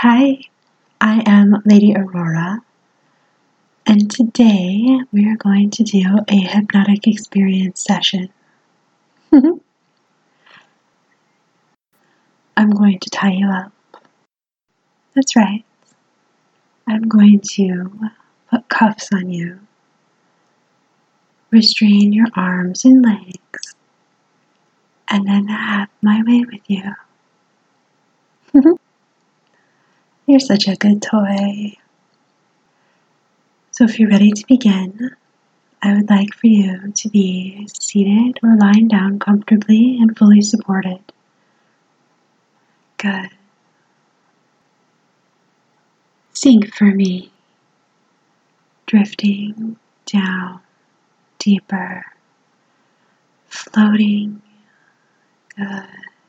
Hi, I am Lady Aurora, and today we are going to do a hypnotic experience session. I'm going to tie you up. That's right. I'm going to put cuffs on you, restrain your arms and legs, and then have my way with you. You're such a good toy. So if you're ready to begin, I would like for you to be seated or lying down comfortably and fully supported. Good. Sink for me, drifting down deeper, floating. Good.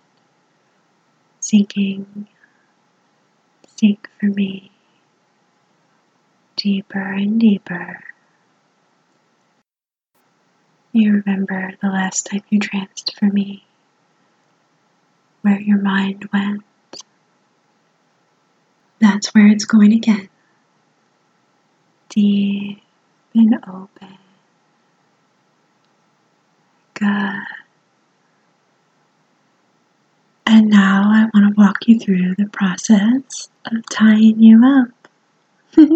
Sinking, sink for me, deeper and deeper. You remember the last time you tranced for me, where your mind went. That's where it's going again. Deep and open. Good. And now I want to walk you through the process of tying you up.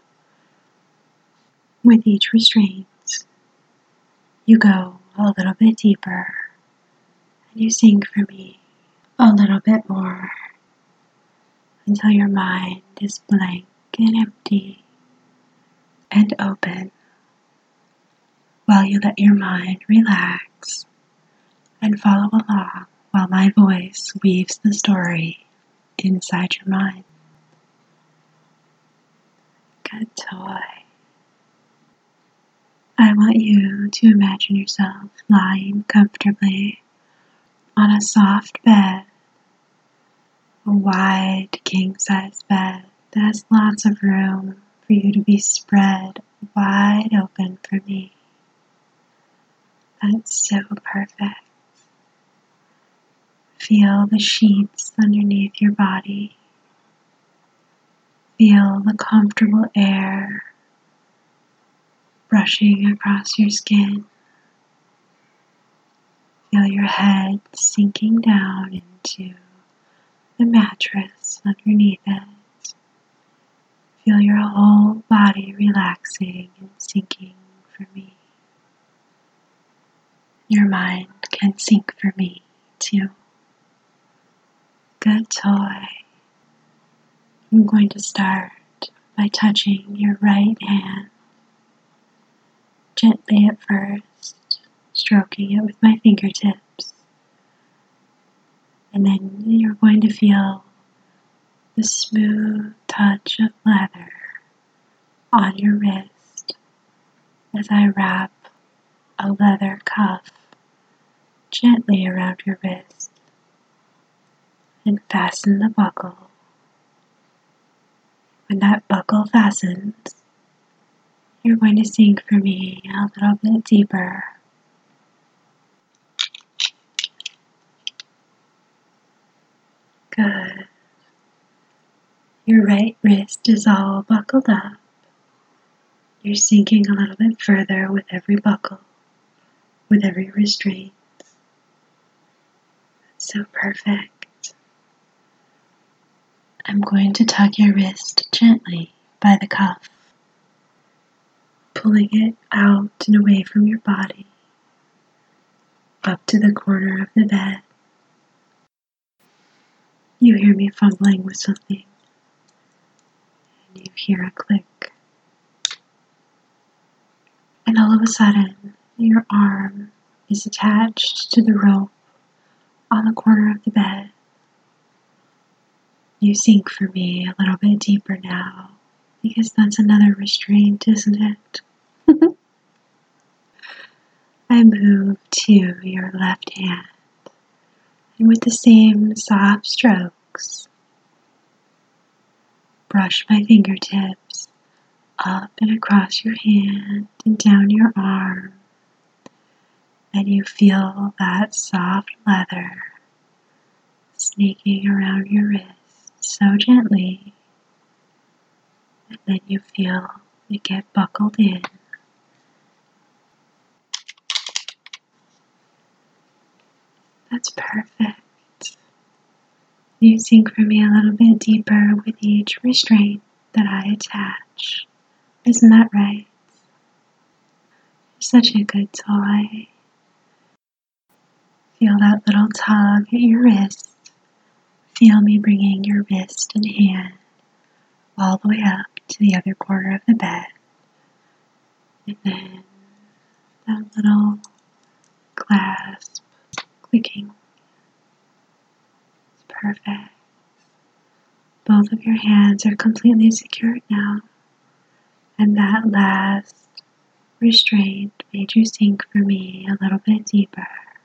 With each restraint, you go a little bit deeper, and you sink for me a little bit more until your mind is blank and empty and open, while you let your mind relax and follow along while my voice weaves the story inside your mind. Good toy. I want you to imagine yourself lying comfortably on a soft bed, a wide king-size bed that has lots of room for you to be spread wide open for me. That's so perfect. Feel the sheets underneath your body. Feel the comfortable air brushing across your skin. Feel your head sinking down into the mattress underneath it. Feel your whole body relaxing and sinking for me. Your mind can sink for me too. Good toy. I'm going to start by touching your right hand, gently at first, stroking it with my fingertips. And then you're going to feel the smooth touch of leather on your wrist as I wrap a leather cuff gently around your wrist and fasten the buckle. When that buckle fastens, you're going to sink for me a little bit deeper. Good. Your right wrist is all buckled up. You're sinking a little bit further with every buckle, with every restraint. That's so perfect. I'm going to tug your wrist gently by the cuff, pulling it out and away from your body, up to the corner of the bed. You hear me fumbling with something, and you hear a click. And all of a sudden, your arm is attached to the rope on the corner of the bed. You sink for me a little bit deeper now, because that's another restraint, isn't it? I move to your left hand, and with the same soft strokes, brush my fingertips up and across your hand and down your arm, and you feel that soft leather snaking around your wrist so gently, and then you feel it get buckled in. That's perfect. You sink for me a little bit deeper with each restraint that I attach. Isn't that right? You're such a good toy. Feel that little tug at your wrist. Feel me bringing your wrist and hand all the way up to the other corner of the bed. And then that little clasp clicking. It's perfect. Both of your hands are completely secured now. And that last restraint made you sink for me a little bit deeper.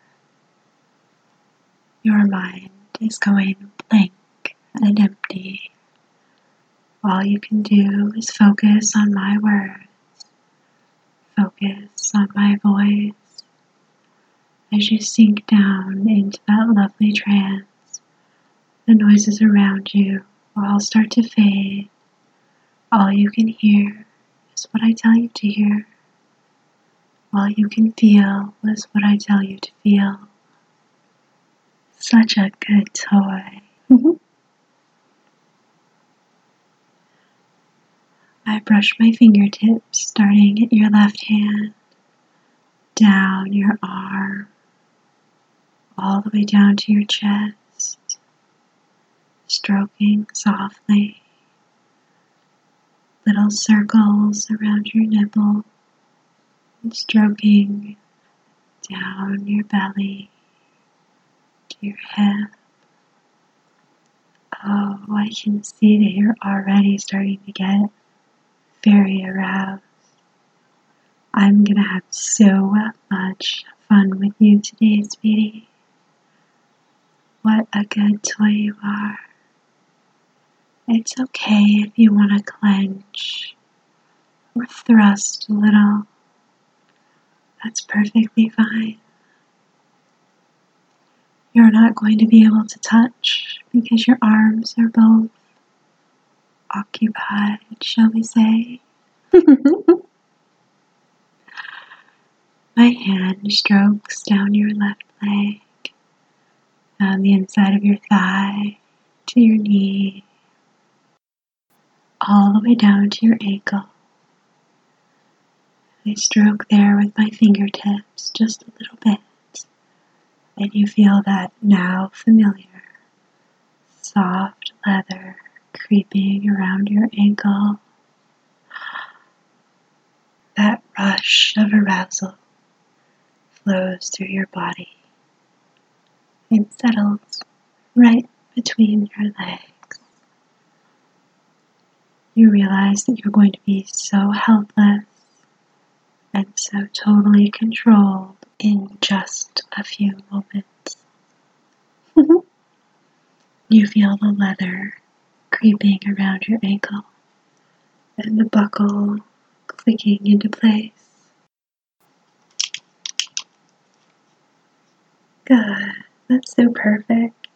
Your mind is going blank and empty. All you can do is focus on my words, focus on my voice. As you sink down into that lovely trance, the noises around you all start to fade. All you can hear is what I tell you to hear. All you can feel is what I tell you to feel. Such a good toy. I brush my fingertips starting at your left hand, down your arm, all the way down to your chest, stroking softly, little circles around your nipple, and stroking down your belly to your hip. Oh, I can see that you're already starting to get very aroused. I'm gonna have so much fun with you today, sweetie. What a good toy you are. It's okay if you want to clench or thrust a little. That's perfectly fine. You're not going to be able to touch because your arms are both occupied, shall we say. My hand strokes down your left leg, down the inside of your thigh, to your knee, all the way down to your ankle. I stroke there with my fingertips just a little bit, and you feel that now familiar, soft leather creeping around your ankle. That rush of arousal flows through your body and settles right between your legs. You realize that you're going to be so helpless and so totally controlled in just a few moments. You feel the leather creeping around your ankle and the buckle clicking into place. Good, that's so perfect.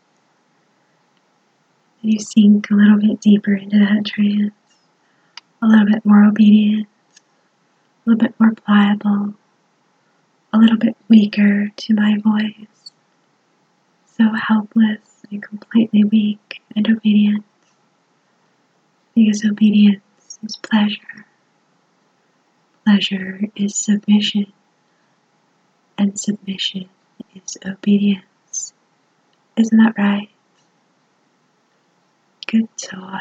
And you sink a little bit deeper into that trance, a little bit more obedient, a little bit more pliable, a little bit weaker to my voice. So helpless and completely weak and obedient. Because obedience is pleasure. Pleasure is submission. And submission is obedience. Isn't that right? Good toy.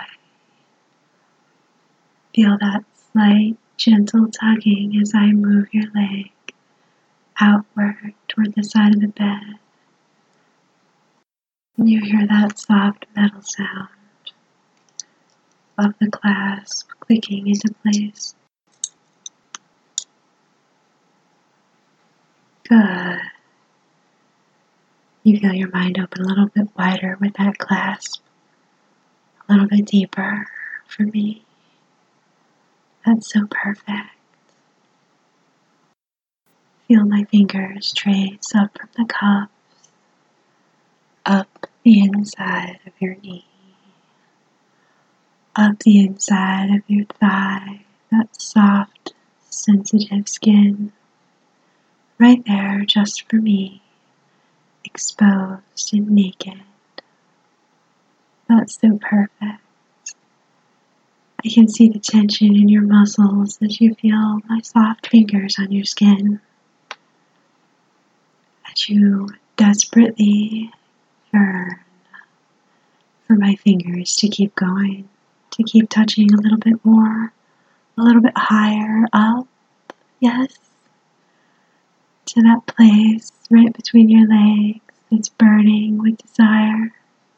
Feel that slight, gentle tugging as I move your leg outward toward the side of the bed. And you hear that soft metal sound of the clasp clicking into place. Good. You feel your mind open a little bit wider with that clasp, a little bit deeper for me. That's so perfect. Feel my fingers trace up from the cuffs, up the inside of your knee, up the inside of your thigh, that soft, sensitive skin, right there just for me, exposed and naked. That's so perfect. I can see the tension in your muscles as you feel my soft fingers on your skin, as you desperately yearn for my fingers to keep going, to keep touching a little bit more, a little bit higher up, yes, to that place right between your legs that's burning with desire,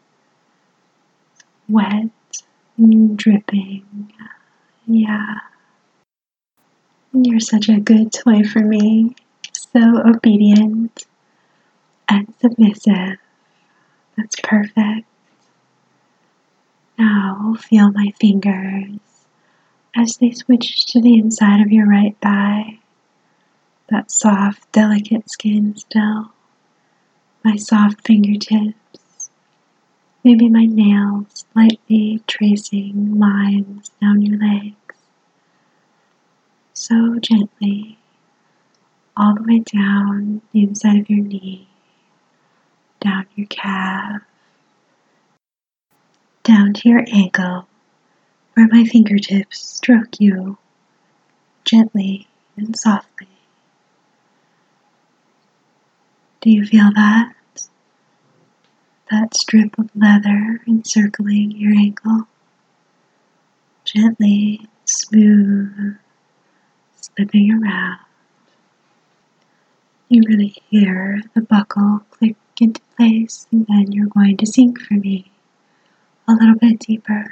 wet and dripping, yeah. You're such a good toy for me, so obedient and submissive. That's perfect. Now feel my fingers as they switch to the inside of your right thigh. That soft, delicate skin still. My soft fingertips. Maybe my nails lightly tracing lines down your legs. So gently, all the way down the inside of your knee, down your calf, down to your ankle, where my fingertips stroke you gently and softly. Do you feel that? That strip of leather encircling your ankle? Gently, smooth, slipping around. You really hear the buckle click into place, and then you're going to sink for me a little bit deeper.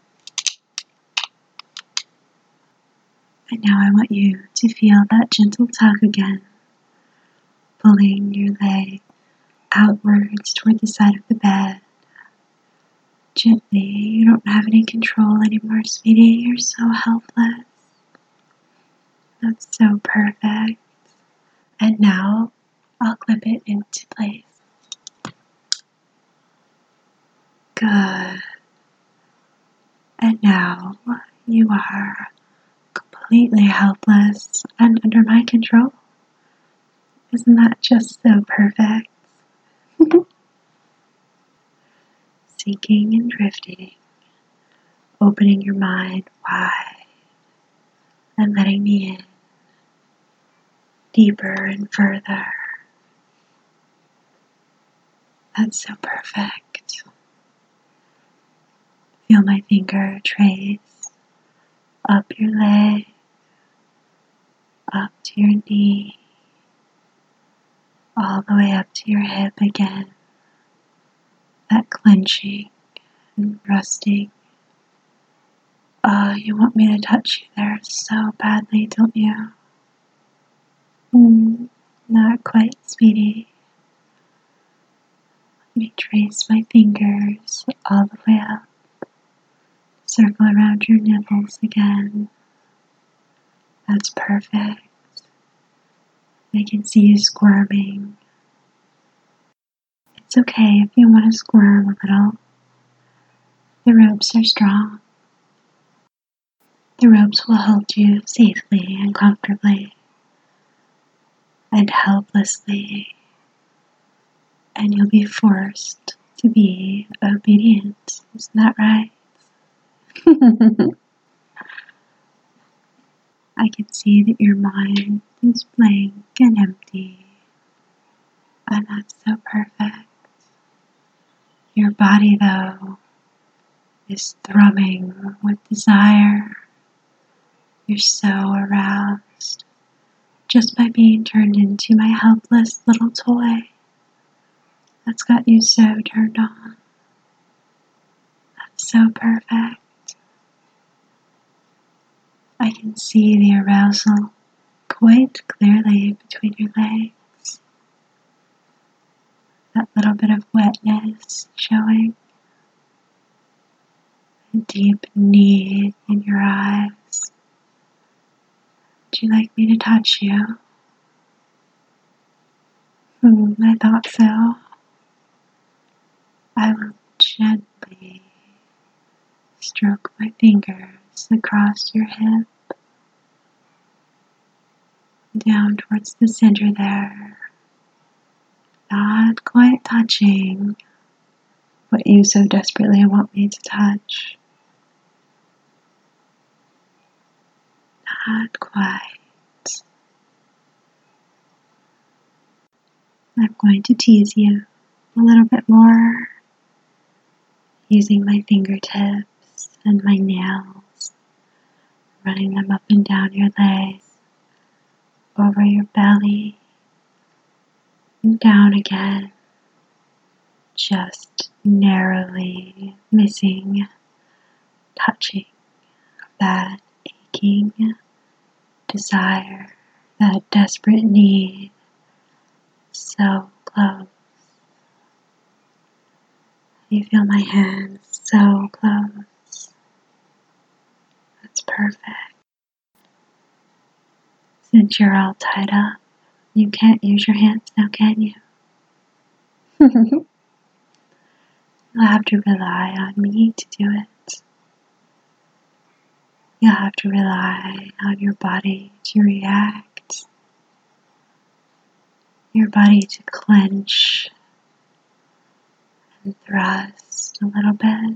And now I want you to feel that gentle tug again, pulling your leg outwards toward the side of the bed. Gently, you don't have any control anymore, sweetie. You're so helpless. That's so perfect. And now I'll clip it into place. Good. And now you are completely helpless and under my control. Isn't that just so perfect? Sinking and drifting, opening your mind wide and letting me in deeper and further. That's so perfect. Feel my finger trace up your leg, up to your knee, all the way up to your hip again. That clenching and resting. You want me to touch you there so badly, don't you? Not quite, sweetie. Let me trace my fingers all the way up. Circle around your nipples again. That's perfect. I can see you squirming. It's okay if you want to squirm a little. The ropes are strong. The ropes will hold you safely and comfortably and helplessly, and you'll be forced to be obedient. Isn't that right? I can see that your mind is blank and empty, and that's so perfect. Your body, though, is thrumming with desire. You're so aroused just by being turned into my helpless little toy that's got you so turned on. That's so perfect. I can see the arousal quite clearly between your legs. That little bit of wetness showing. A deep need in your eyes. Would you like me to touch you? I thought so. I will gently stroke my fingers across your hip, down towards the center there, not quite touching what you so desperately want me to touch. Not quite. I'm going to tease you a little bit more using my fingertips and my nails, running them up and down your legs, over your belly, and down again, just narrowly missing touching that aching desire, that desperate need, so close. You feel my hands so close. That's perfect. Since you're all tied up, you can't use your hands now, can you? You'll have to rely on me to do it. You'll have to rely on your body to react, your body to clench and thrust a little bit,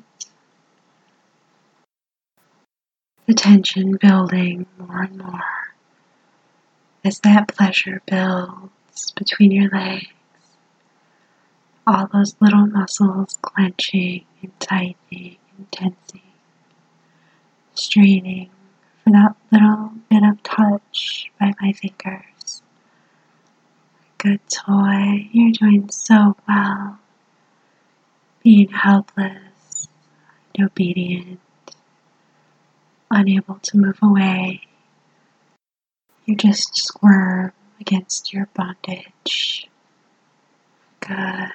the tension building more and more as that pleasure builds between your legs, all those little muscles clenching and tightening and tensing, straining for that little bit of touch by my fingers. Good toy, you're doing so well, being helpless and obedient, unable to move away. You just squirm against your bondage. Good.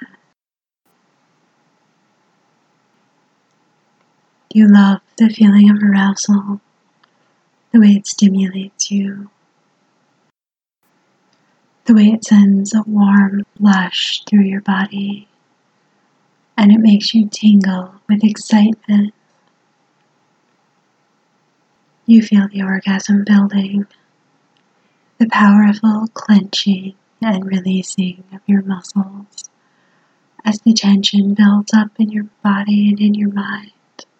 You love the feeling of arousal, the way it stimulates you, the way it sends a warm blush through your body, and it makes you tingle with excitement. You feel the orgasm building, the powerful clenching and releasing of your muscles as the tension builds up in your body and in your mind,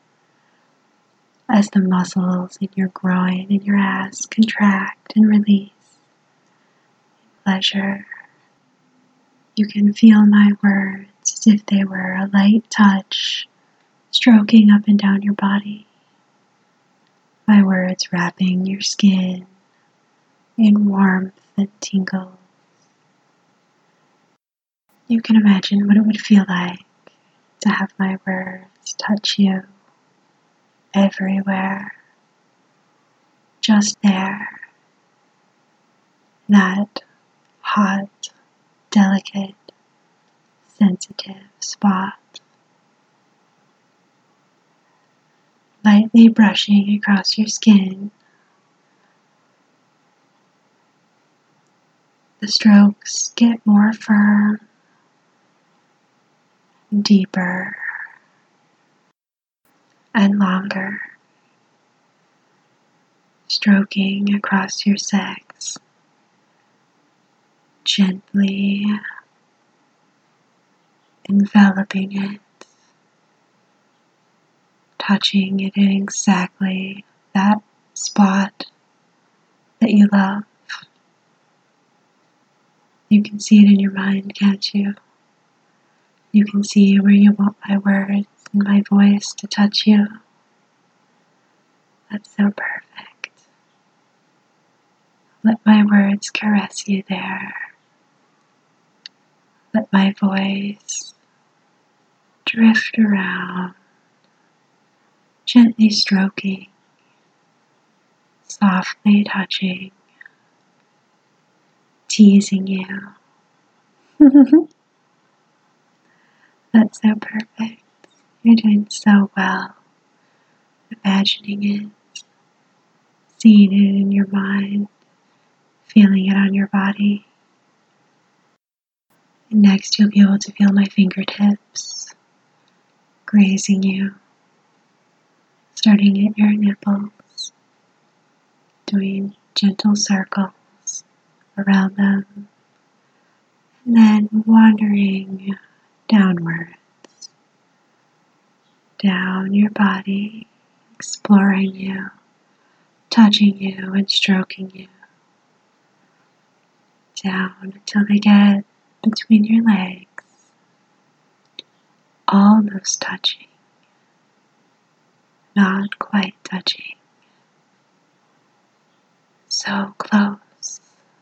as the muscles in your groin and your ass contract and release. Pleasure. You can feel my words as if they were a light touch stroking up and down your body. My words wrapping your skin in warmth and tingles. You can imagine what it would feel like to have my words touch you everywhere, just there, that hot, delicate, sensitive spot, lightly brushing across your skin. The strokes get more firm, deeper, and longer, stroking across your sex, gently enveloping it, touching it in exactly that spot that you love. You can see it in your mind, can't you? You can see where you want my words and my voice to touch you. That's so perfect. Let my words caress you there. Let my voice drift around, gently stroking, softly touching, teasing you. That's so perfect. You're doing so well. Imagining it, seeing it in your mind, feeling it on your body. And next you'll be able to feel my fingertips grazing you, starting at your nipples, doing gentle circles around them, and then wandering downwards, down your body, exploring you, touching you and stroking you, down until they get between your legs, almost touching, not quite touching, so close.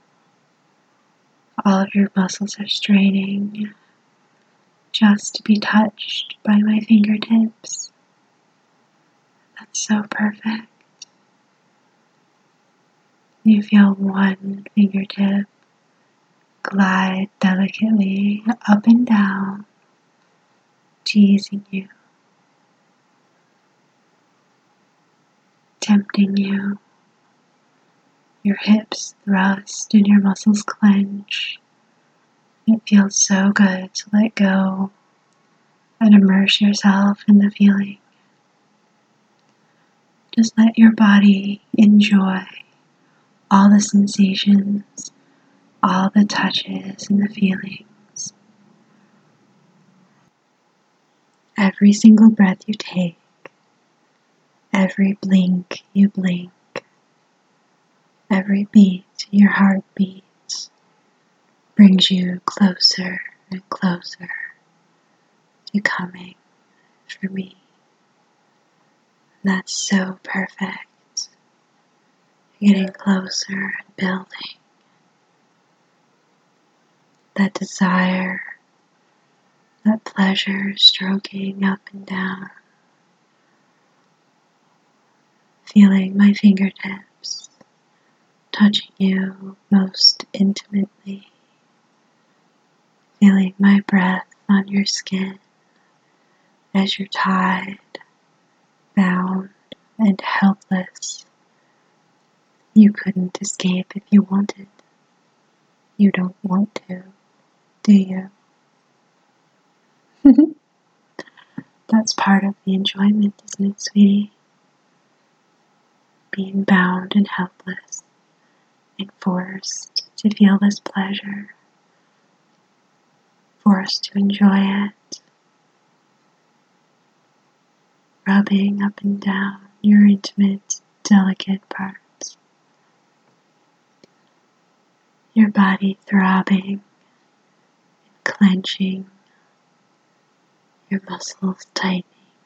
All of your muscles are straining just to be touched by my fingertips. That's so perfect. You feel one fingertip glide delicately up and down, teasing you, tempting you. Your hips thrust and your muscles clench. It feels so good to let go and immerse yourself in the feeling. Just let your body enjoy all the sensations, all the touches and the feelings. Every single breath you take, every blink you blink, every beat your heart beats brings you closer and closer to coming for me. That's so perfect. You're getting closer and building that desire, that pleasure stroking up and down, feeling my fingertips touching you most intimately, feeling my breath on your skin as you're tied, bound, and helpless. You couldn't escape if you wanted. You don't want to, do you? That's part of the enjoyment, isn't it, sweetie? Being bound and helpless and forced to feel this pleasure, forced to enjoy it, rubbing up and down your intimate, delicate parts, your body throbbing and clenching, your muscles tightening,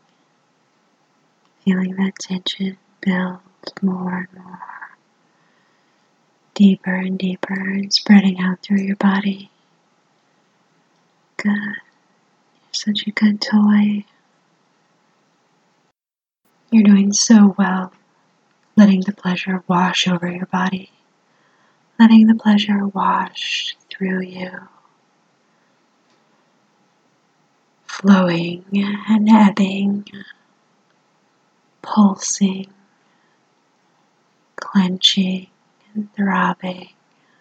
feeling that tension build more and more, deeper and deeper, and spreading out through your body. Good. You're such a good toy. You're doing so well, letting the pleasure wash over your body, letting the pleasure wash through you, flowing and ebbing, pulsing, clenching and throbbing.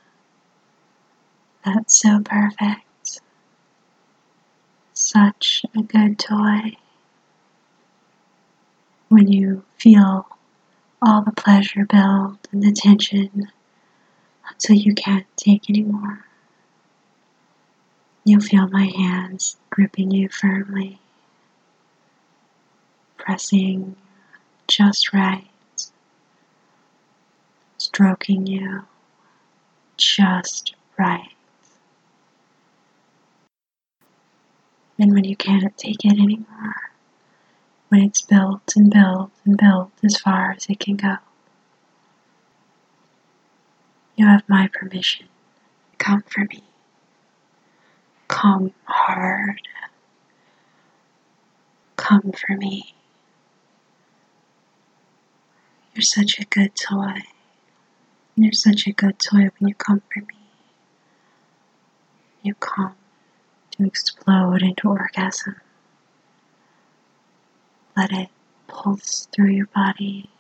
That's so perfect. Such a good toy. When you feel all the pleasure build and the tension until you can't take anymore, you'll feel my hands gripping you firmly, pressing just right, stroking you just right. And when you can't take it anymore, when it's built and built and built as far as it can go, you have my permission. Come for me. Come hard. Come for me. You're such a good toy. You're such a good toy when you come for me. You come to explode into orgasm. Let it pulse through your body.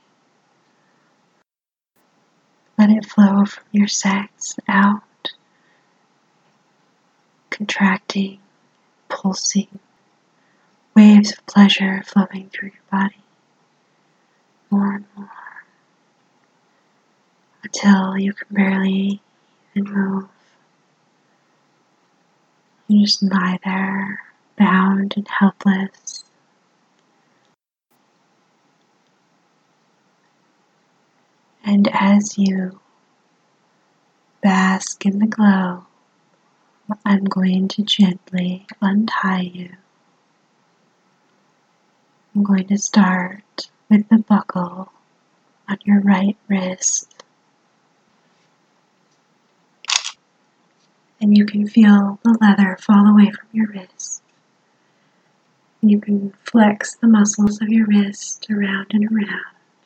Let it flow from your sex out, contracting, pulsing, waves of pleasure flowing through your body. more and more until you can barely even move. You just lie there, bound and helpless. And as you bask in the glow, I'm going to gently untie you. I'm going to start with the buckle on your right wrist. And you can feel the leather fall away from your wrist. And you can flex the muscles of your wrist around and around.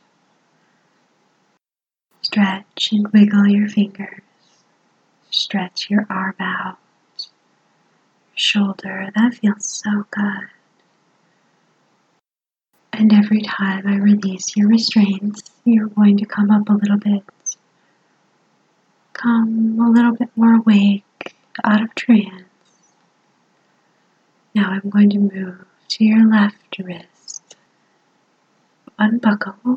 Stretch and wiggle your fingers. Stretch your arm out. Your shoulder, that feels so good. And every time I release your restraints, you're going to come up a little bit. Come a little bit more awake, out of trance. Now I'm going to move to your left wrist. Unbuckle.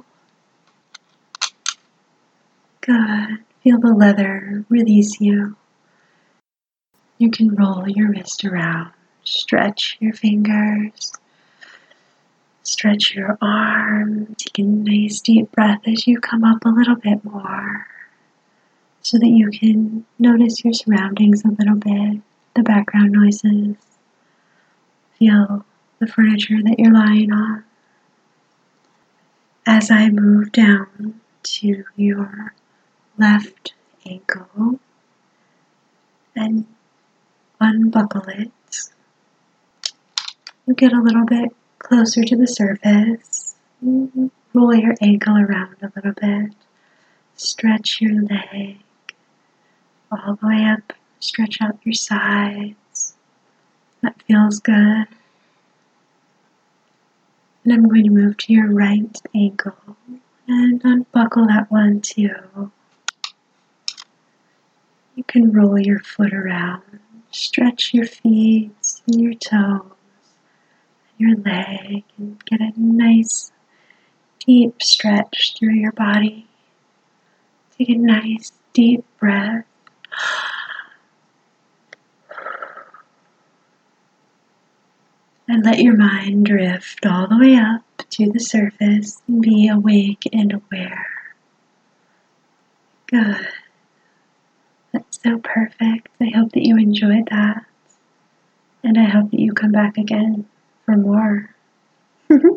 Good. Feel the leather release you. You can roll your wrist around. Stretch your fingers. Stretch your arm. Take a nice deep breath as you come up a little bit more so that you can notice your surroundings a little bit, the background noises. Feel the furniture that you're lying on. As I move down to your left ankle and unbuckle it, you get a little bit closer to the surface. Roll your ankle around a little bit. Stretch your leg all the way up. Stretch out your sides. That feels good. And I'm going to move to your right ankle and unbuckle that one too. You can roll your foot around. Stretch your feet and your toes and your leg and get a nice deep stretch through your body. Take a nice deep breath. And let your mind drift all the way up to the surface and be awake and aware. Good. That's so perfect. I hope that you enjoyed that. And I hope that you come back again for more.